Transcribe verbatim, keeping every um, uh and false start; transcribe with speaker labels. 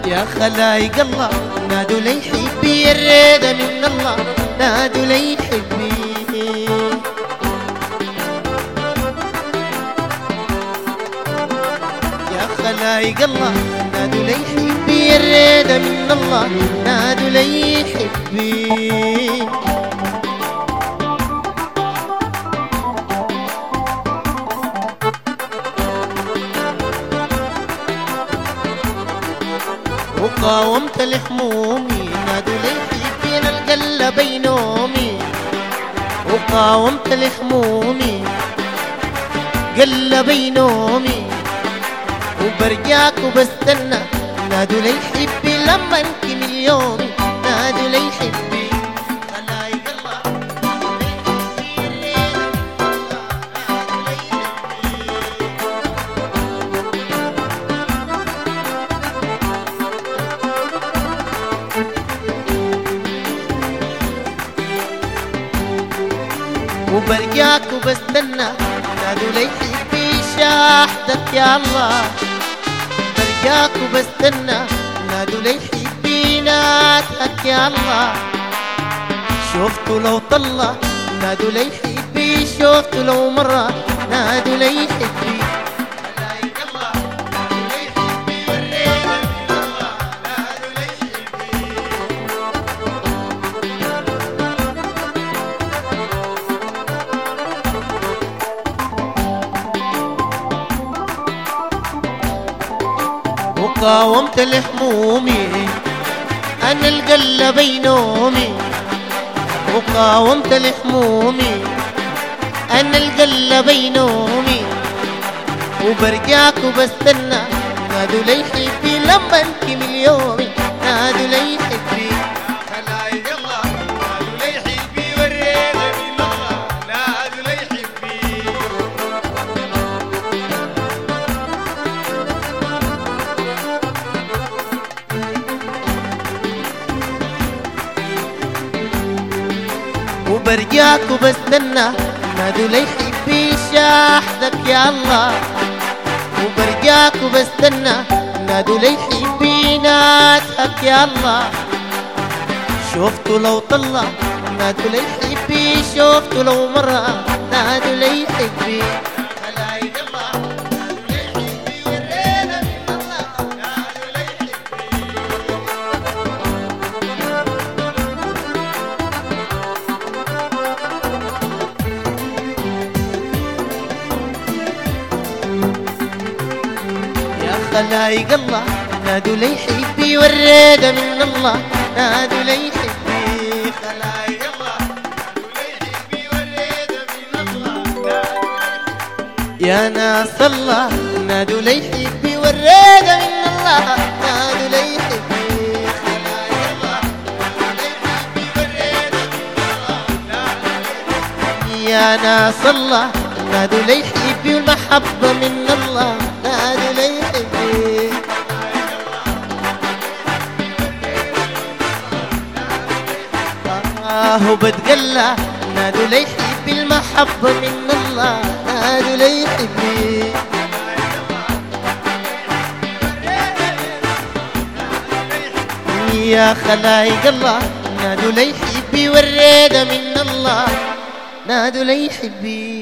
Speaker 1: يا خلايق الله نادوا لي حبي الريدة من الله نادوا لي حبي يا خلايق الله نادوا لي حبي الريدة من الله نادوا لي حبي وقاومت لحمومي نادوا لي حبين القلب بينومي وقاومت لحمومي قلب بينومي وبرجاك وبستنى نادوا لي حبي لما انكمل يومي نادوا لي حبي خلايق الله نادوا لي حبي الليلة من الله نادوا لي وبرجاك وبستنى نادوا لي حبي شاحدك يا الله برجاك وبستنى نادوا لي حبي ناتك يا الله شوفته لو طلع نادوا لي حبي شوفته لو مرة نادوا لي حبي خلايق الله نادوا لي حبي والريدة من الله نادوا لي حبي وقاومت لحمومي أنا القلب بينومي وقاومت لحمومي أنا القلب بينومي وبرجاك وبستنى نادوا لي حبي لما انكمل يومي نادوا لي حبي خلايق الله نادوا لي حبي والريدة من الله نادوا لي حبي وبرجاك وبستنى نادوا لي حبي شاحدك يا الله وبرجاك وبستنى نادوا لي حبي ناتك يا الله شوفته لو طلع نادوا لي حبي شوفته لو مرة نادوا لي حبي خلايق الله نادوا لي حبي والريدة من الله نادوا لي حبي خلايق الله نادوا لي حبي والريدة من الله نادوا لي حبي خلايق الله نادوا لي حبي والريدة من الله يا ناس الله نادوا لي حبي والريدة من الله نادوا لي حبي خلايق الله نادوا لي حبي والريدة من الله يا ناس الله نادوا لي حبي والمحبة من الله نادوا لي حبي آه وبتقلى نادوا لي حبي المحبة من الله نادوا لي حبي يا خلايق الله نادوا لي حبي والريدة من الله نادوا لي حبي